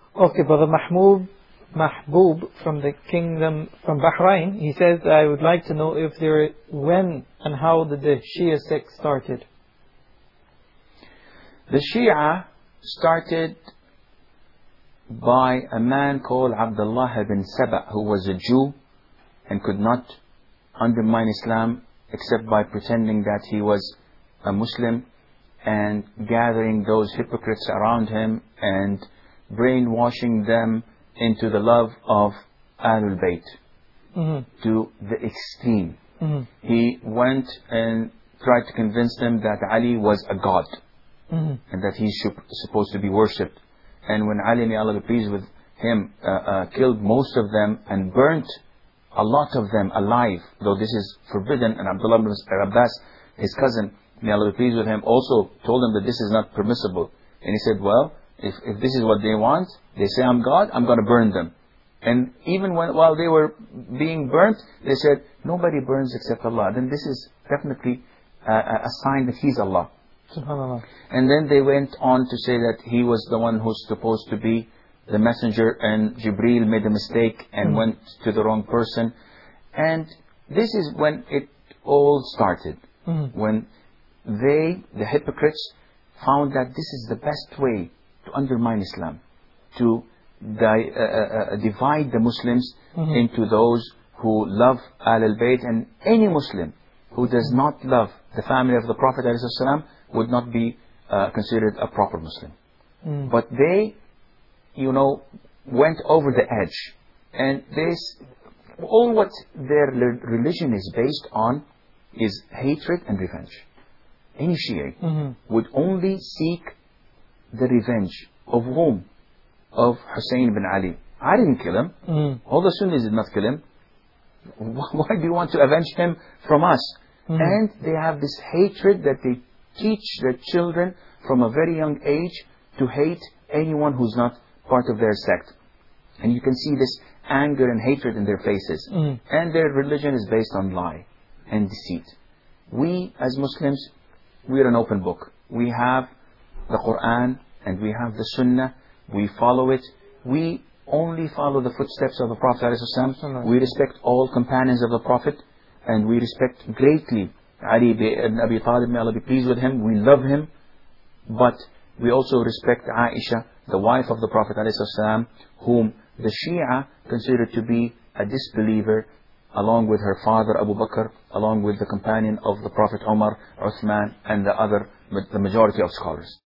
Okay, Brother Mahbub from the kingdom, from Bahrain, he says, I would like to know if when and how did the Shia sect started? The Shia started by a man called Abdullah ibn Saba, who was a Jew and could not undermine Islam except by pretending that he was a Muslim and gathering those hypocrites around him and brainwashing them into the love of Ahlul Bayt to the extreme. He went and tried to convince them that Ali was a god and that he's supposed to be worshipped. And when Ali, may Allah be pleased with him, killed most of them and burnt a lot of them alive, though this is forbidden, and Abdullah ibn Abbas, his cousin, may Allah be pleased with him, also told him that this is not permissible. And he said, well, if this is what they want, they say I'm God, I'm going to burn them. And even while they were being burnt, they said, nobody burns except Allah. Then this is definitely a sign that He's Allah. SubhanAllah. And then they went on to say that he was the one who's supposed to be the messenger, and Jibreel made a mistake and went to the wrong person. And this is when it all started. When they, the hypocrites, found that this is the best way to undermine Islam, to divide the Muslims into those who love Ahlul Bayt, and any Muslim who does not love the family of the Prophet ﷺ would not be considered a proper Muslim. But they, went over the edge, and all what their religion is based on is hatred and revenge. Any Shia would only seek the revenge of whom? Of Hussein bin Ali. I didn't kill him. All the Sunnis did not kill him. Why do you want to avenge him from us? And they have this hatred that they teach their children from a very young age to hate anyone who's not part of their sect. And you can see this anger and hatred in their faces. And their religion is based on lie and deceit. We as Muslims, we are an open book. We have the Quran and we have the Sunnah. We follow it. We only follow the footsteps of the Prophet ﷺ. We respect all companions of the Prophet, and we respect greatly Ali ibn Abi Talib, may Allah be pleased with him. We love him. But we also respect Aisha, the wife of the Prophet ﷺ, whom the Shia considered to be a disbeliever, along with her father Abu Bakr, along with the companion of the Prophet Umar, Uthman, and the majority of scholars.